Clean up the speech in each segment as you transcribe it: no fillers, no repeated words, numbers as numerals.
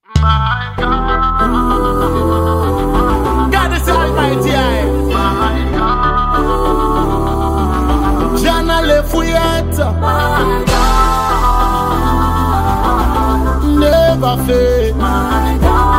My God. God is Almighty, my God. Jana left we yet. My God. Never fail. My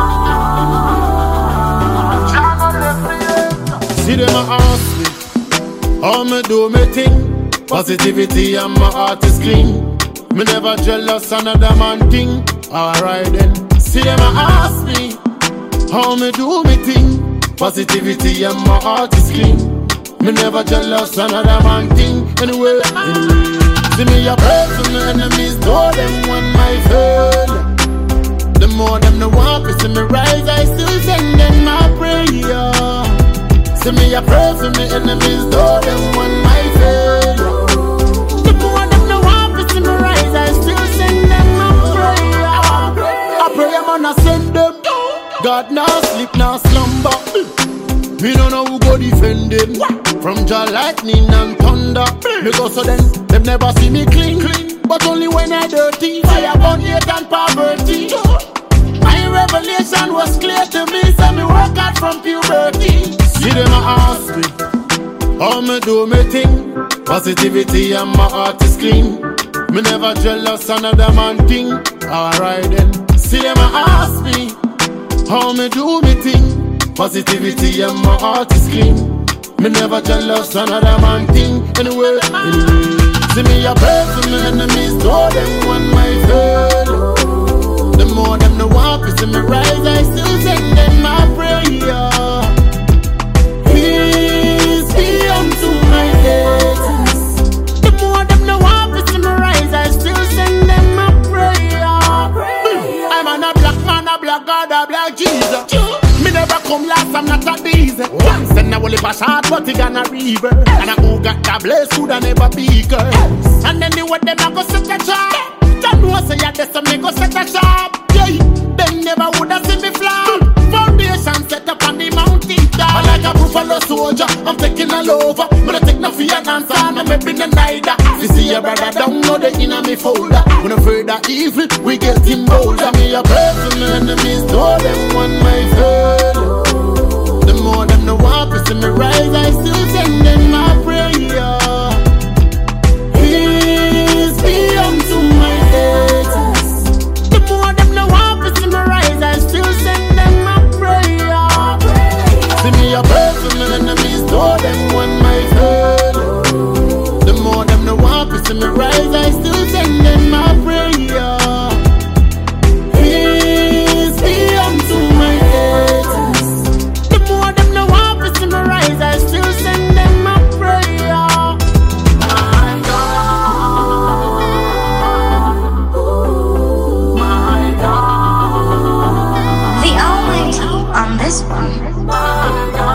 God. Jana left we yet. See them ask me, how me do me thing? Positivity and my heart is clean. Me never jealous another man thing. Alright then. See them ask me, how me do me thing? Positivity and my heart is clean. Me never jealous another man thing. Anyway. See me a pray for my enemies, know them when my fail. The more them no want to see me rise, I still send them my prayer. See me a pray for my enemies, know them when my fail. The more them no want to see me rise, I still send them my prayer. I pray I'm gonna send them. God now sleep, now slumber. We don't know who go defend them. From Jah lightning and thunder. Me go so them never see me clean. But only when I dirty. Fire burn hate and poverty. My revelation was clear to me, so me work out from puberty. See them ask me, how me do me thing? Positivity and my heart is clean. Me never jealous another man thing. Alright then. See them ask me, how me do me thing? Positivity and my heart is clean. Me never jealous another man thing. Anyway. See me a pray for my enemies, know them when my fail. The more them no want to see me rise, I still send them my prayer. Peace be unto my haters. The more them no want to see me rise, I still send them my prayer. I'm a black man, a black God, a black Jesus. Me never come last, I'm not a diesel. Once and I will live a shot, but he gonna river. And I who got the blaze could I never be girl. And then the way them I go set a job. Don't know say ya this, so me go set a job. Yeah, them never woulda see me flop. Foundation set up on the mountain top. I like a buffalo soldier, I'm taking all over. Me don't take no fear answer, no me been a neither. You see your brother down, know the inner me folder. When I'm afraid of evil, we get him bolder. Me a pray for my enemies, know them when my fail. The more them no want to see me rise, I still send them my prayer. Peace be unto my haters. The more them no want to see me rise, I still send them my prayer. See me a pray for my enemies, know them when my fail. The more them no want to see me rise, I still send them my prayer. Peace be unto my haters. The more them no want to see me rise, I still send them my prayer. My God, my God, The Almighty on this one. my God.